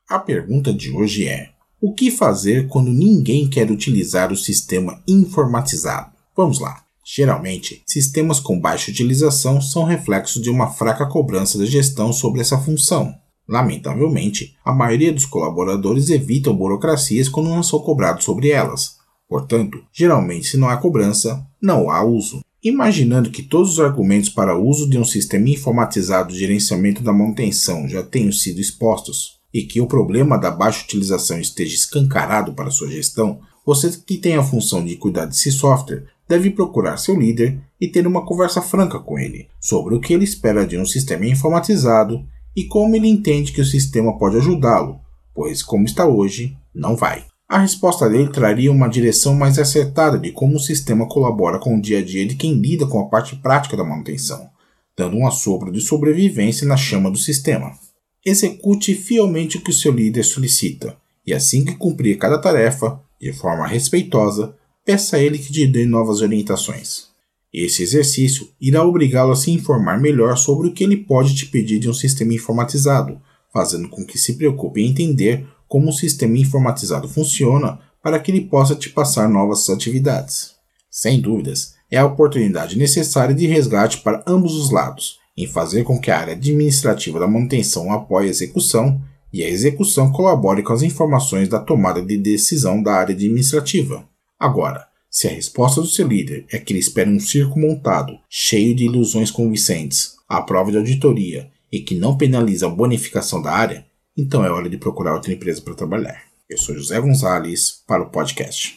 A pergunta de hoje é: o que fazer quando ninguém quer utilizar o sistema informatizado? Vamos lá. Geralmente, sistemas com baixa utilização são reflexo de uma fraca cobrança da gestão sobre essa função. Lamentavelmente, a maioria dos colaboradores evitam burocracias quando não são cobrados sobre elas. Portanto, geralmente, se não há cobrança, não há uso. Imaginando que todos os argumentos para o uso de um sistema informatizado de gerenciamento da manutenção já tenham sido expostos e que o problema da baixa utilização esteja escancarado para sua gestão, você que tem a função de cuidar desse software deve procurar seu líder e ter uma conversa franca com ele sobre o que ele espera de um sistema informatizado e como ele entende que o sistema pode ajudá-lo, pois como está hoje, não vai. A resposta dele traria uma direção mais acertada de como o sistema colabora com o dia a dia de quem lida com a parte prática da manutenção, dando um assopro de sobrevivência na chama do sistema. Execute fielmente o que o seu líder solicita, e assim que cumprir cada tarefa, de forma respeitosa, peça a ele que te dê novas orientações. Esse exercício irá obrigá-lo a se informar melhor sobre o que ele pode te pedir de um sistema informatizado, fazendo com que se preocupe em entender como o sistema informatizado funciona para que ele possa te passar novas atividades. Sem dúvidas, é a oportunidade necessária de resgate para ambos os lados, em fazer com que a área administrativa da manutenção apoie a execução e a execução colabore com as informações da tomada de decisão da área administrativa. Agora, se a resposta do seu líder é que ele espera um circo montado, cheio de ilusões convincentes, à prova de auditoria e que não penaliza a bonificação da área, então é hora de procurar outra empresa para trabalhar. Eu sou José Gonzalez para o podcast.